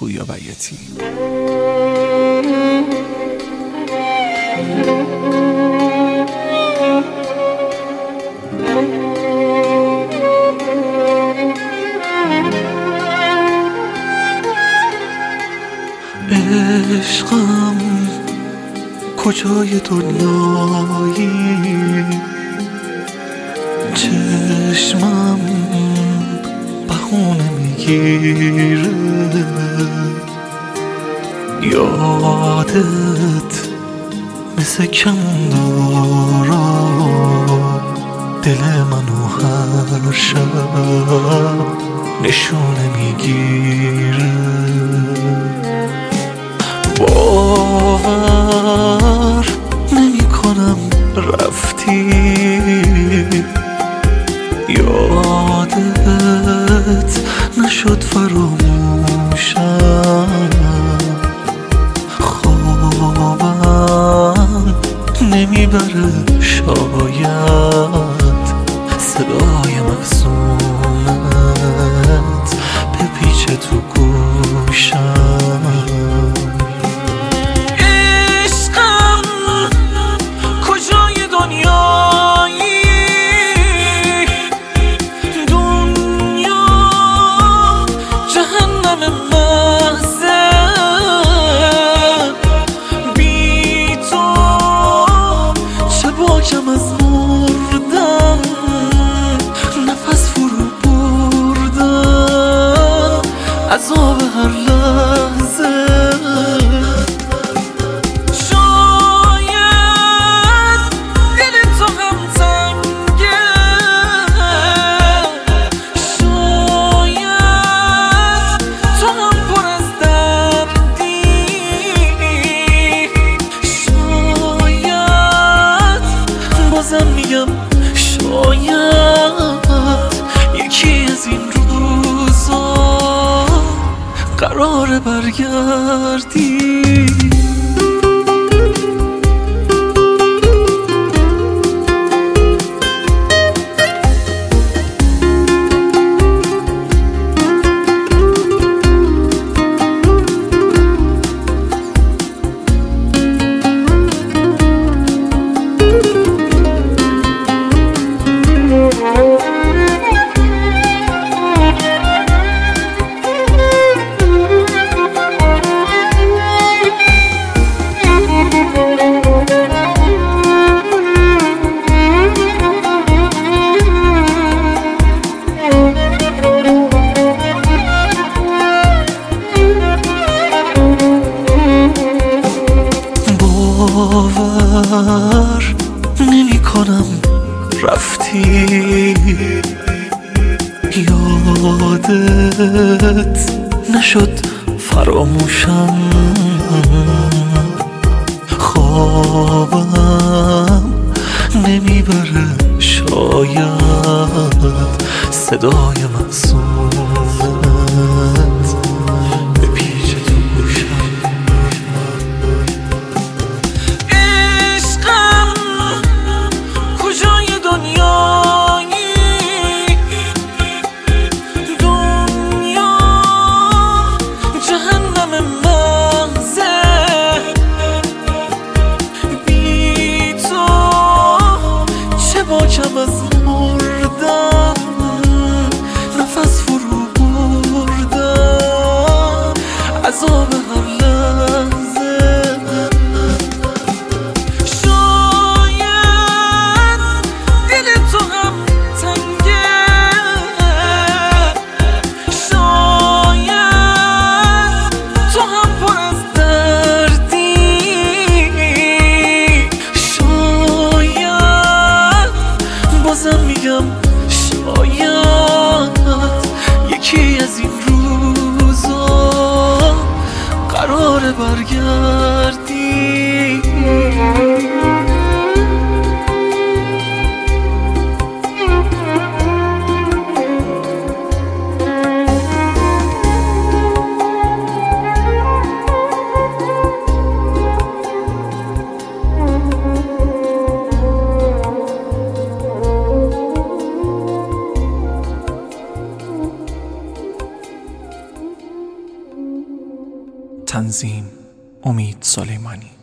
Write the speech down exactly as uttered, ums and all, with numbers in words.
پویا بیاتی. عشقم کجای دنیایی، چشمم بهونه میگیره، یادت مثل کمندارا دل منو هر شب نشونه میگیره. باور نمی کنم رفتی، یادت نشد فراموشم، خوابم نمیبره شاید صدای مقصونت بپیچه تو گوشم. کم از مردن نفس فرو بردن، عذاب هر لحظه. شاید دل تو هم تنگه، شاید تو هم پر از دردی، بازم میگم شاید یکی از این روزا قراره برگردی. باور نمی کنم رفتی، یادت نشد فراموشم، خوابم نمیبره شاید صدای مقصونت بپیچه تو گوشم. کم از مردن نفس فرو بردن، عذاب هر لحظه. شاید دل تو هم تنگه، شاید تو هم پر از دردی، بازم میگم شاید یکی از این روزا قراره برگردی. تنظیم امید سلیمانی.